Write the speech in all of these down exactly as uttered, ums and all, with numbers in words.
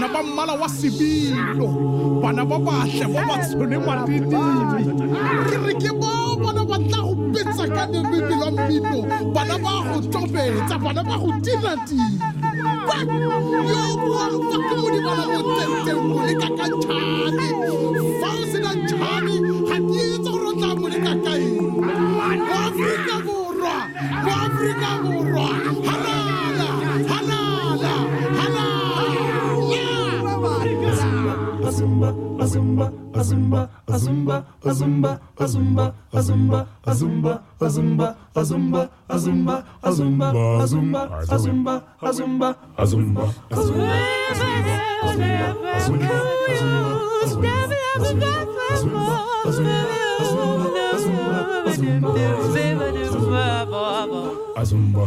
bana ba mmala wa sebilo bana ba bahle ba ba tshone matiti ke re ke ba bana ba tla go betsa ka lebelo mmino bana ba go tobetsa bana ba go tira-tira yo bua fa ke mo di bana mo tente mo le ka ka tshane fa o se na tshane ga di etsa go tla mo le ka ka eng Afrika borwa Afrika borwa halala halala halala Azumba, azumba, azumba, azumba, azumba, azumba, azumba, azumba, azumba, azumba, azumba, azumba, azumba, azumba, azumba, azumba, azumba,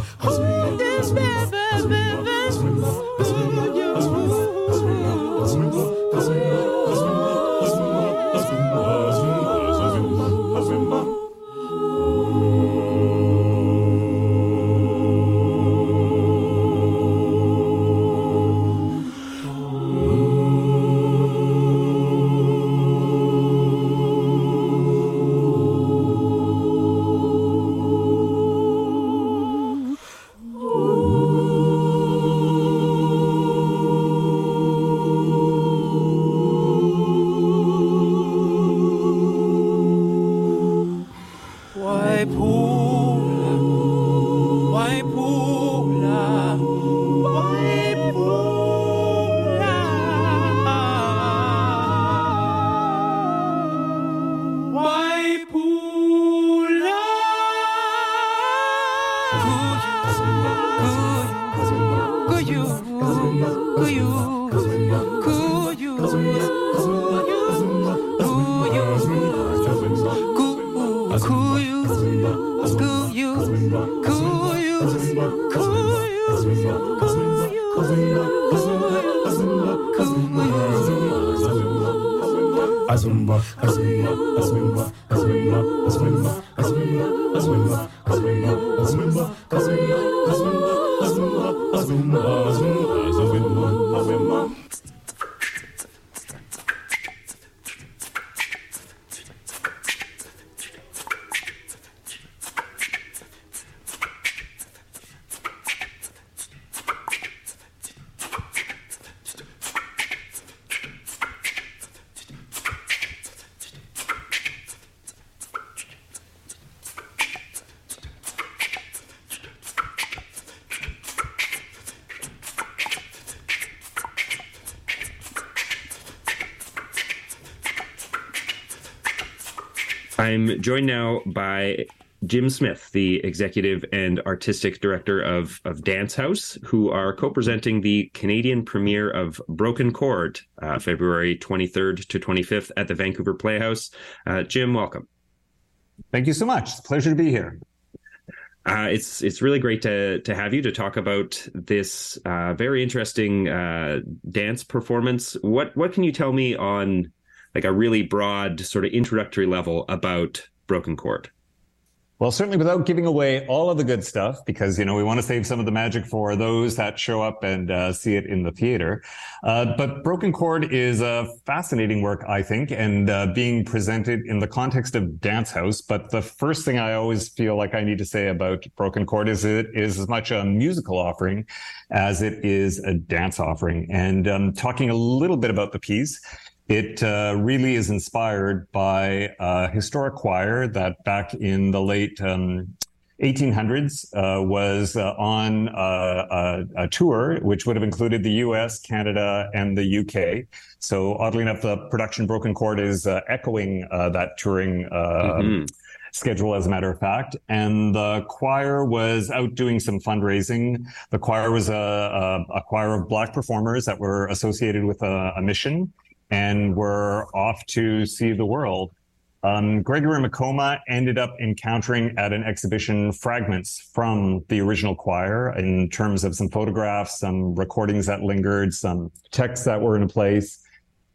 Azumba, azumba, azumba, azumba, azumba, azumba, azumba, azumba, azumba, azumba, azumba, azumba, azumba, azumba. I'm joined now by Jim Smith, the executive and artistic director of, of Dance House, who are co-presenting the Canadian premiere of Broken Chord, uh, February twenty-third to twenty-fifth at the Vancouver Playhouse. Uh, Jim, welcome. Thank you so much. It's a pleasure to be here. Uh, it's it's really great to to have you to talk about this uh, very interesting uh, dance performance. What what can you tell me on like a really broad sort of introductory level about Broken Chord? Well, certainly without giving away all of the good stuff, because, you know, we want to save some of the magic for those that show up and uh, see it in the theater. Uh, but Broken Chord is a fascinating work, I think, and uh, being presented in the context of Dance House. But the first thing I always feel like I need to say about Broken Chord is it is as much a musical offering as it is a dance offering. And um, talking a little bit about the piece, It uh, really is inspired by a historic choir that back in the late um, eighteen hundreds uh, was uh, on uh, a, a tour, which would have included the U S, Canada, and the U K. So oddly enough, the production Broken Chord is uh, echoing uh, that touring uh, mm-hmm. schedule, as a matter of fact. And the choir was out doing some fundraising. The choir was a, a, a choir of Black performers that were associated with a, a mission, and were off to see the world. Um, Gregory Makoma ended up encountering at an exhibition fragments from the original choir in terms of some photographs, some recordings that lingered, some texts that were in place.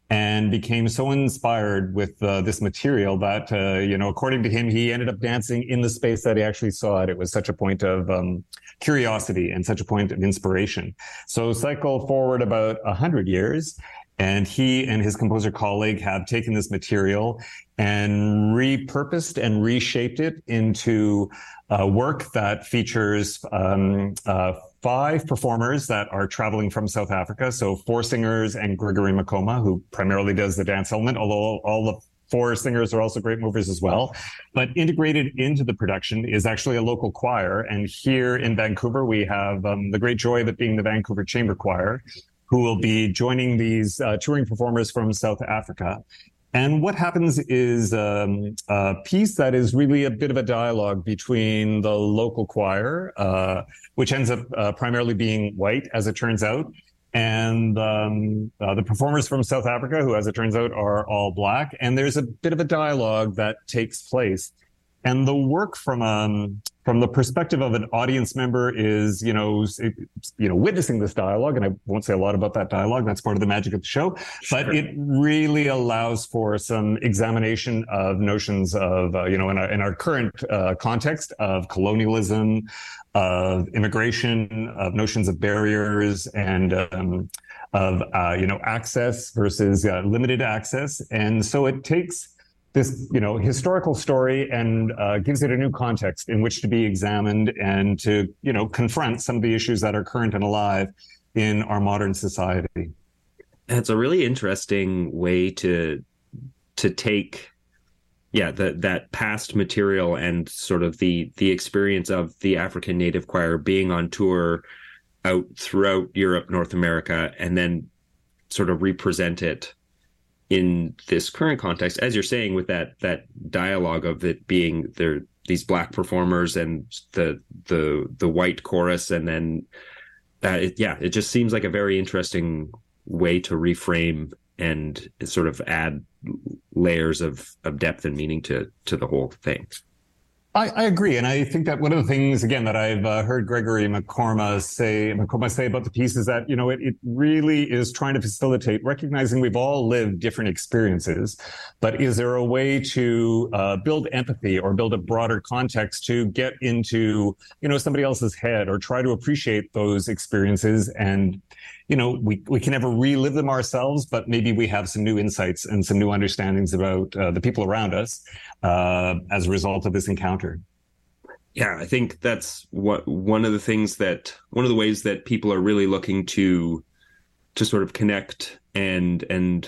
and became so inspired with uh, this material that, uh, you know, according to him, he ended up dancing in the space that he actually saw it. It was such a point of um, curiosity and such a point of inspiration. So cycle forward about a hundred years, and he and his composer colleague have taken this material and repurposed and reshaped it into a work that features um, uh, five performers that are traveling from South Africa. So four singers and Gregory Makoma, who primarily does the dance element, although all the four singers are also great movers as well. But integrated into the production is actually a local choir. And here in Vancouver, we have um, the great joy of it being the Vancouver Chamber Choir, who will be joining these uh, touring performers from South Africa. And what happens is um, a piece that is really a bit of a dialogue between the local choir, uh, which ends up uh, primarily being white, as it turns out, and um, uh, the performers from South Africa, who, as it turns out, are all black. And there's a bit of a dialogue that takes place. And the work from um, from the perspective of an audience member is, you know, it, you know, witnessing this dialogue, and I won't say a lot about that dialogue. That's part of the magic of the show. Sure. But it really allows for some examination of notions of, uh, you know, in our, in our current uh, context of colonialism, of immigration, of notions of barriers, and um, of, uh, you know, access versus uh, limited access. And so it takes this, you know, historical story and uh, gives it a new context in which to be examined and to, you know, confront some of the issues that are current and alive in our modern society. It's a really interesting way to to take, yeah, the, that past material and sort of the the experience of the African Native Choir being on tour out throughout Europe, North America, and then sort of represent it in this current context, as you're saying, with that that dialogue of it being there, these black performers and the the the white chorus, and then uh, it, yeah, it just seems like a very interesting way to reframe and sort of add layers of of depth and meaning to to the whole thing. I, I agree, and I think that one of the things, again, that I've uh, heard Gregory Makoma say, Makoma say about the piece is that, you know, it, it really is trying to facilitate recognizing we've all lived different experiences, but is there a way to uh, build empathy or build a broader context to get into, you know, somebody else's head or try to appreciate those experiences? And, you know, we, we can never relive them ourselves, but maybe we have some new insights and some new understandings about uh, the people around us uh, as a result of this encounter. Yeah, I think that's what one of the things that one of the ways that people are really looking to to sort of connect and and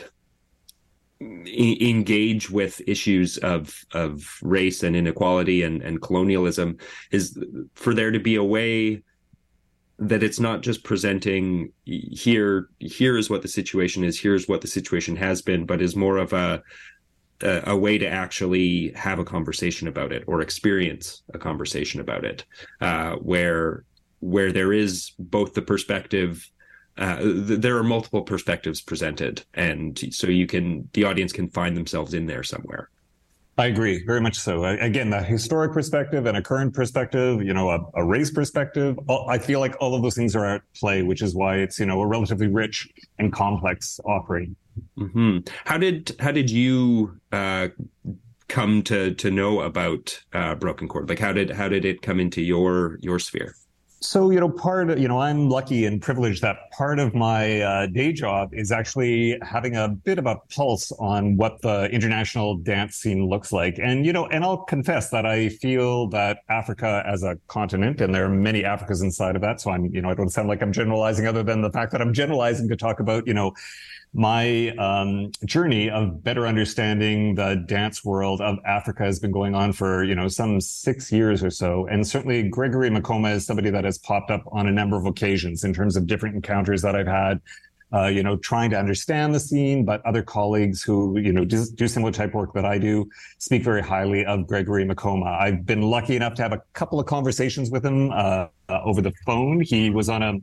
e- engage with issues of of race and inequality and, and colonialism is for there to be a way that it's not just presenting here, here is what the situation is, here's what the situation has been, but is more of a, a, a way to actually have a conversation about it or experience a conversation about it, uh, where, where there is both the perspective, uh, th- there are multiple perspectives presented. And so you can, the audience can find themselves in there somewhere. I agree, very much so. Again, the historic perspective and a current perspective, you know, a, a race perspective, all, I feel like all of those things are at play, which is why it's, you know, a relatively rich and complex offering. Mm-hmm. How did how did you uh, come to to know about uh, Broken Chord? Like, how did how did it come into your your sphere? So, you know, part of, you know, I'm lucky and privileged that part of my uh, day job is actually having a bit of a pulse on what the international dance scene looks like. And, you know, and I'll confess that I feel that Africa as a continent, and there are many Africas inside of that. So I'm, you know, I don't sound like I'm generalizing other than the fact that I'm generalizing to talk about, you know, my um, journey of better understanding the dance world of Africa has been going on for, you know, some six years or so. And certainly Gregory Makoma is somebody that has popped up on a number of occasions in terms of different encounters that I've had, uh, you know, trying to understand the scene, but other colleagues who, you know, do, do similar type work that I do speak very highly of Gregory Makoma. I've been lucky enough to have a couple of conversations with him uh, uh, over the phone. He was on a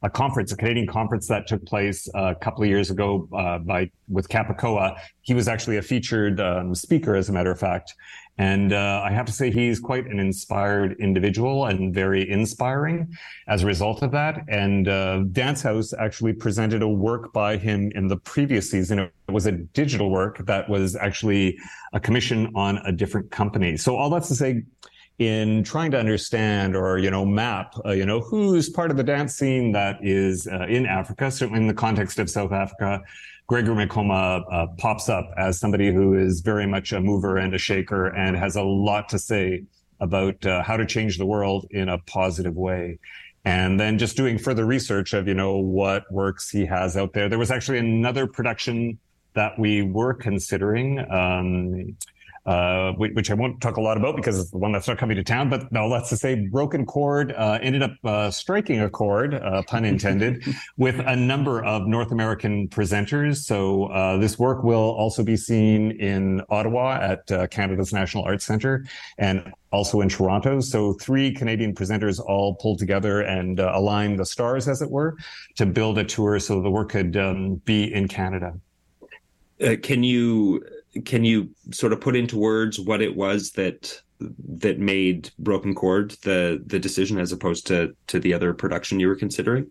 a conference, a Canadian conference that took place a couple of years ago uh, by with Capicoa. He was actually a featured um, speaker, as a matter of fact. And uh, I have to say he's quite an inspired individual and very inspiring as a result of that. And uh, Dance House actually presented a work by him in the previous season. It was a digital work that was actually a commission on a different company. So all that's to say, in trying to understand or, you know, map, uh, you know, who's part of the dance scene that is uh, in Africa, certainly in the context of South Africa, Gregory Makoma uh, pops up as somebody who is very much a mover and a shaker and has a lot to say about uh, how to change the world in a positive way. And then just doing further research of, you know, what works he has out there. There was actually another production that we were considering, um, uh, which I won't talk a lot about because it's the one that's not coming to town. But no, let's just say Broken Chord uh, ended up uh, striking a chord, uh, pun intended, with a number of North American presenters. So uh, this work will also be seen in Ottawa at uh, Canada's National Arts Centre and also in Toronto. So three Canadian presenters all pulled together and uh, aligned the stars, as it were, to build a tour so the work could um, be in Canada. Uh, can you can you sort of put into words what it was that that made Broken Chord the the decision as opposed to to the other production you were considering?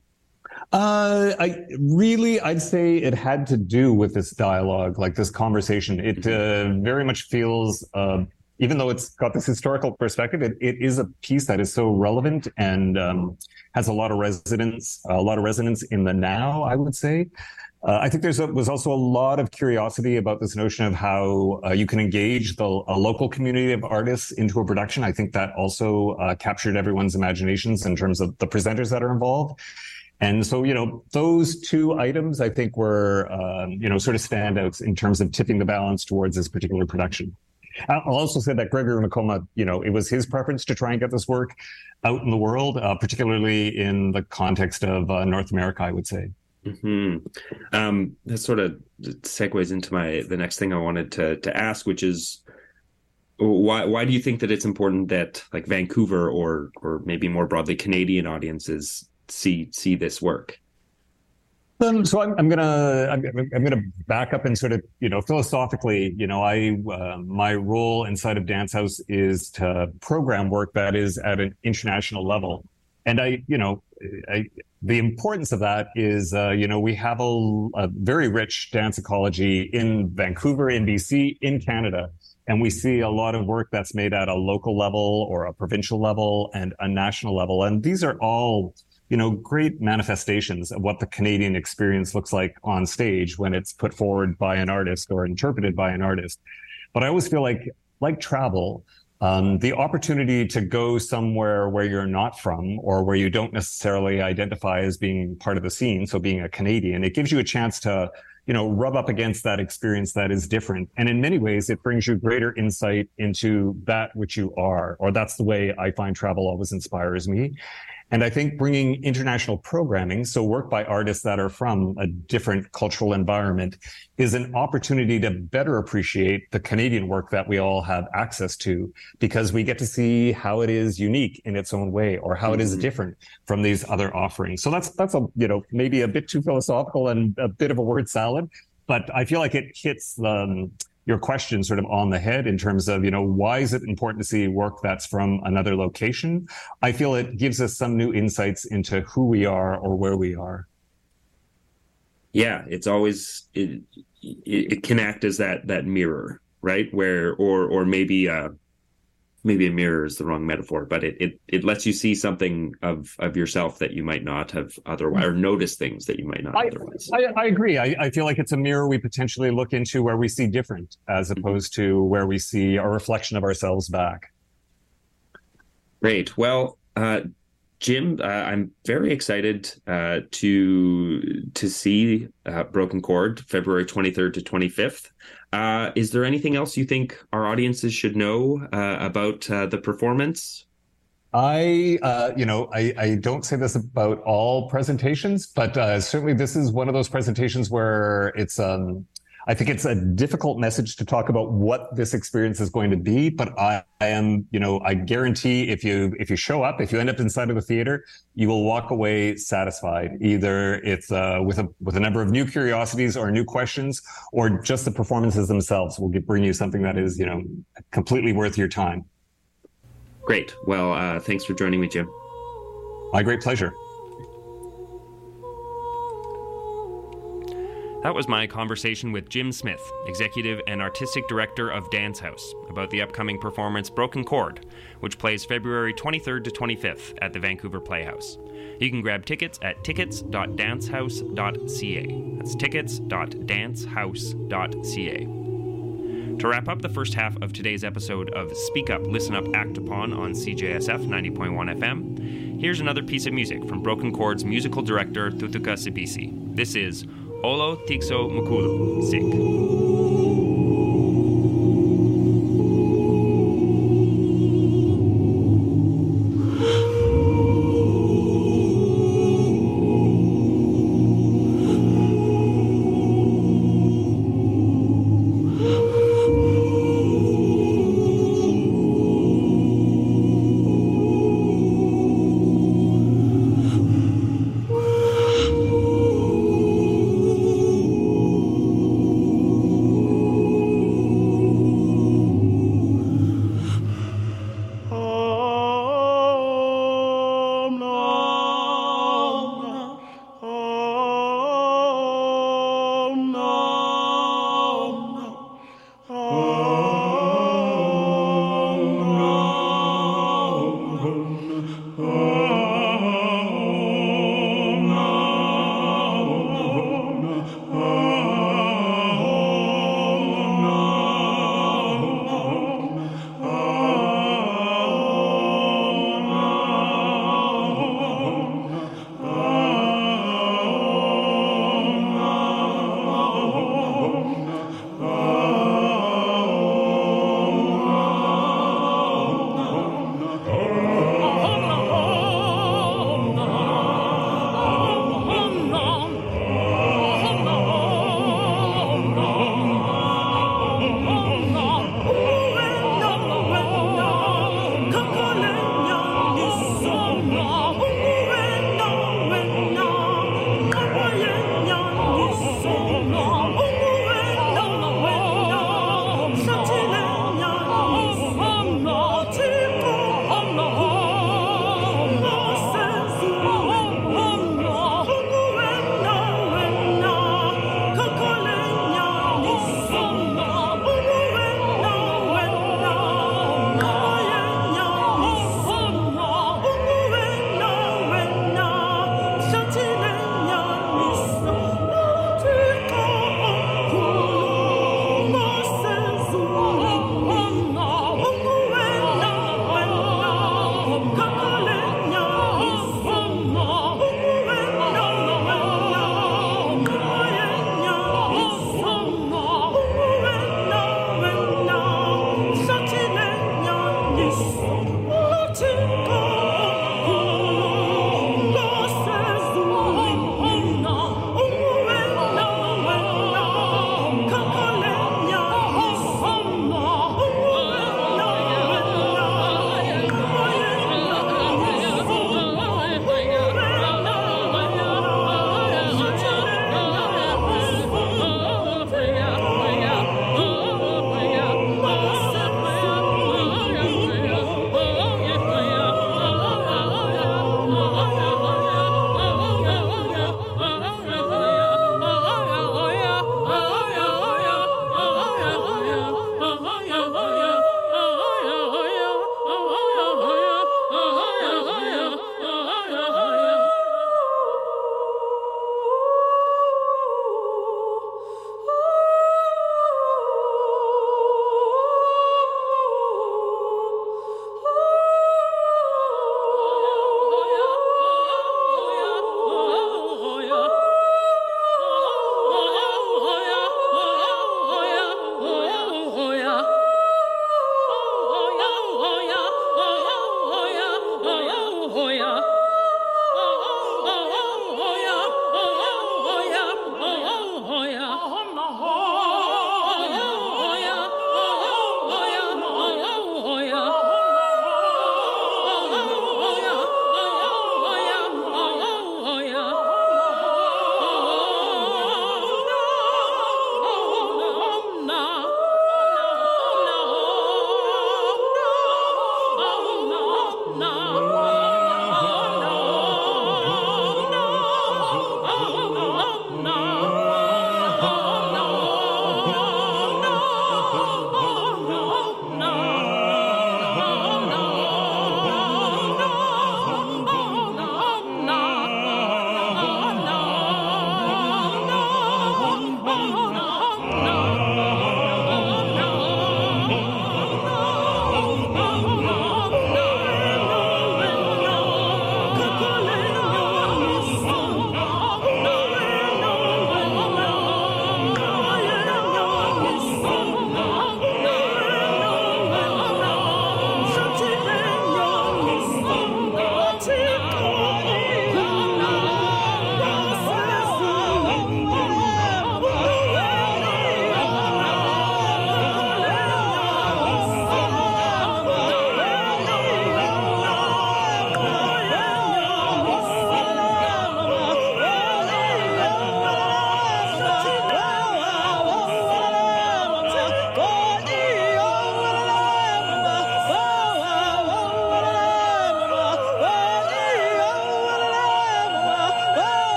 Uh, I really, I'd say it had to do with this dialogue, like this conversation. It uh, very much feels, uh, even though it's got this historical perspective, it, it is a piece that is so relevant and um, has a lot of resonance, a lot of resonance in the now, I would say. Uh, I think there's a, was also a lot of curiosity about this notion of how uh, you can engage the a local community of artists into a production. I think that also uh, captured everyone's imaginations in terms of the presenters that are involved. And so, you know, those two items, I think, were, um, you know, sort of standouts in terms of tipping the balance towards this particular production. I'll also say that Gregory Makoma, you know, it was his preference to try and get this work out in the world, uh, particularly in the context of uh, North America, I would say. Mm-hmm. Um, that sort of segues into my the next thing I wanted to to ask, which is why why do you think that it's important that like Vancouver or or maybe more broadly Canadian audiences see see this work? Um, so I'm, I'm gonna I'm, I'm gonna back up and sort of, you know, philosophically, you know, I uh, my role inside of Dance House is to program work that is at an international level, and I, you know, I. The importance of that is, uh, you know, we have a, a very rich dance ecology in Vancouver, in B C, in Canada. And we see a lot of work that's made at a local level or a provincial level and a national level. And these are all, you know, great manifestations of what the Canadian experience looks like on stage when it's put forward by an artist or interpreted by an artist. But I always feel like, like travel, Um, the opportunity to go somewhere where you're not from or where you don't necessarily identify as being part of the scene, so being a Canadian, it gives you a chance to, you know, rub up against that experience that is different. And in many ways, it brings you greater insight into that which you are, or that's the way I find travel always inspires me. And I think bringing international programming, so work by artists that are from a different cultural environment, is an opportunity to better appreciate the Canadian work that we all have access to, because we get to see how it is unique in its own way, or how mm-hmm. it is different from these other offerings. So that's, that's a, you know, maybe a bit too philosophical and a bit of a word salad, but I feel like it hits um, your question sort of on the head in terms of, you know, why is it important to see work that's from another location? I feel it gives us some new insights into who we are or where we are. Yeah, it's always, it, it can act as that, that mirror, right? Where, or, or maybe, uh, maybe a mirror is the wrong metaphor, but it, it, it lets you see something of, of yourself that you might not have otherwise, or notice things that you might not I, otherwise. I, I agree. I, I feel like it's a mirror we potentially look into where we see different, as opposed mm-hmm. to where we see a reflection of ourselves back. Great. Well, uh, Jim, uh, I'm very excited uh, to to see uh, Broken Chord February twenty-third to twenty-fifth. Uh, is there anything else you think our audiences should know uh, about uh, the performance? I, uh, you know, I, I don't say this about all presentations, but uh, certainly this is one of those presentations where it's, um, I think it's a difficult message to talk about what this experience is going to be, but I, I am, you know, I guarantee if you if you show up, if you end up inside of the theater, you will walk away satisfied. Either it's uh, with a with a number of new curiosities or new questions, or just the performances themselves will get, bring you something that is, you know, completely worth your time. Great. Well, uh, thanks for joining me, Jim. My great pleasure. That was my conversation with Jim Smith, Executive and Artistic Director of Dance House, about the upcoming performance Broken Chord, which plays February twenty-third to twenty-fifth at the Vancouver Playhouse. You can grab tickets at tickets dot dancehouse dot c a. That's tickets dot dancehouse dot c a. To wrap up the first half of today's episode of Speak Up, Listen Up, Act Upon on C J S F ninety point one F M, here's another piece of music from Broken Chord's musical director, Tutuka Sibisi. This is Olo Tikso Mukulu, Sick.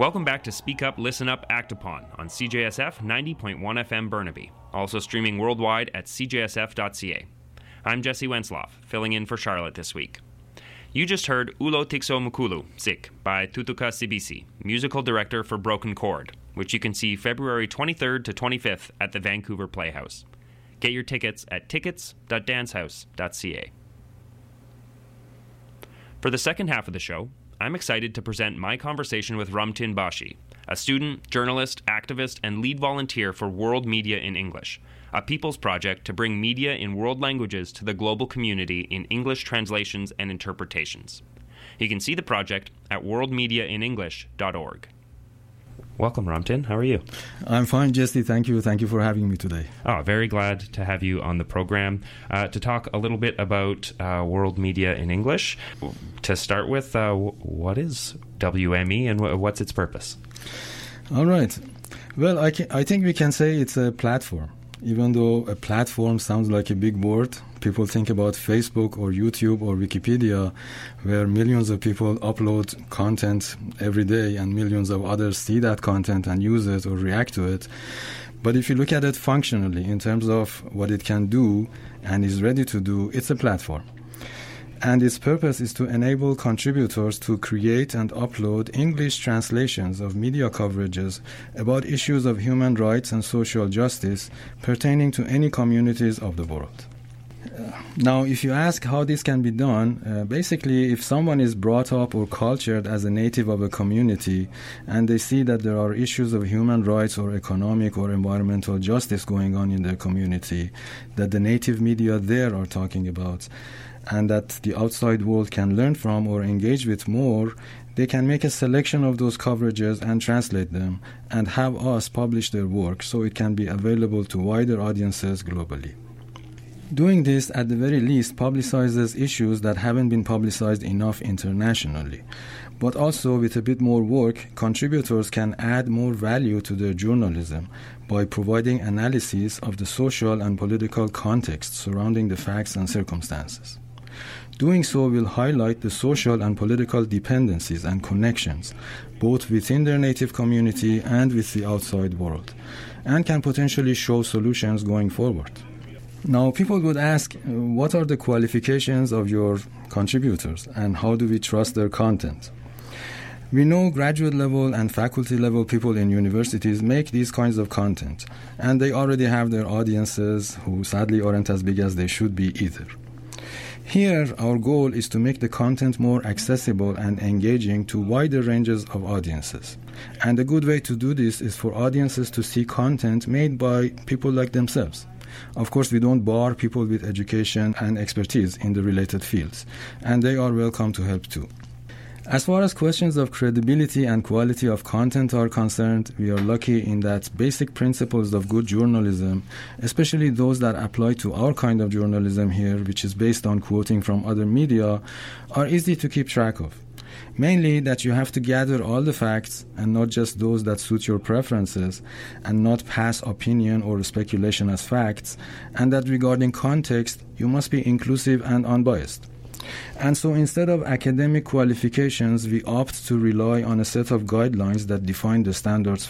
Welcome back to Speak Up, Listen Up, Act Upon on C J S F ninety point one F M Burnaby, also streaming worldwide at c j s f dot c a. I'm Jesse Wensloff, filling in for Charlotte this week. You just heard Ulo Tikso Mukulu, Zik, by Tutuka Sibisi, musical director for Broken Chord, which you can see February twenty-third to twenty-fifth at the Vancouver Playhouse. Get your tickets at tickets dot dancehouse dot c a. For the second half of the show, I'm excited to present my conversation with Ramtin Bashi, a student, journalist, activist, and lead volunteer for World Media in English, a people's project to bring media in world languages to the global community in English translations and interpretations. You can see the project at world media in english dot org. Welcome, Ramtin. How are you? I'm fine, Jesse. Thank you. Thank you for having me today. Oh, very glad to have you on the program uh, to talk a little bit about uh, World Media in English. To start with, uh, what is W M E and w- what's its purpose? All right. Well, I, can, I think we can say it's a platform. Even though a platform sounds like a big word, people think about Facebook or YouTube or Wikipedia, where millions of people upload content every day and millions of others see that content and use it or react to it. But if you look at it functionally in terms of what it can do and is ready to do, it's a platform. And its purpose is to enable contributors to create and upload English translations of media coverages about issues of human rights and social justice pertaining to any communities of the world. Uh, now, if you ask how this can be done, uh, basically, if someone is brought up or cultured as a native of a community and they see that there are issues of human rights or economic or environmental justice going on in their community that the native media there are talking about, and that the outside world can learn from or engage with more, they can make a selection of those coverages and translate them and have us publish their work so it can be available to wider audiences globally. Doing this, at the very least, publicizes issues that haven't been publicized enough internationally. But also, with a bit more work, contributors can add more value to their journalism by providing analyses of the social and political context surrounding the facts and circumstances. Doing so will highlight the social and political dependencies and connections, both within their native community and with the outside world, and can potentially show solutions going forward. Now, people would ask, what are the qualifications of your contributors, and how do we trust their content? We know graduate level and faculty level people in universities make these kinds of content, and they already have their audiences who sadly aren't as big as they should be either. Here, our goal is to make the content more accessible and engaging to wider ranges of audiences. And a good way to do this is for audiences to see content made by people like themselves. Of course, we don't bar people with education and expertise in the related fields, and they are welcome to help too. As far as questions of credibility and quality of content are concerned, we are lucky in that basic principles of good journalism, especially those that apply to our kind of journalism here, which is based on quoting from other media, are easy to keep track of. Mainly that you have to gather all the facts and not just those that suit your preferences, and not pass opinion or speculation as facts, and that regarding context, you must be inclusive and unbiased. And so instead of academic qualifications, we opt to rely on a set of guidelines that define the standards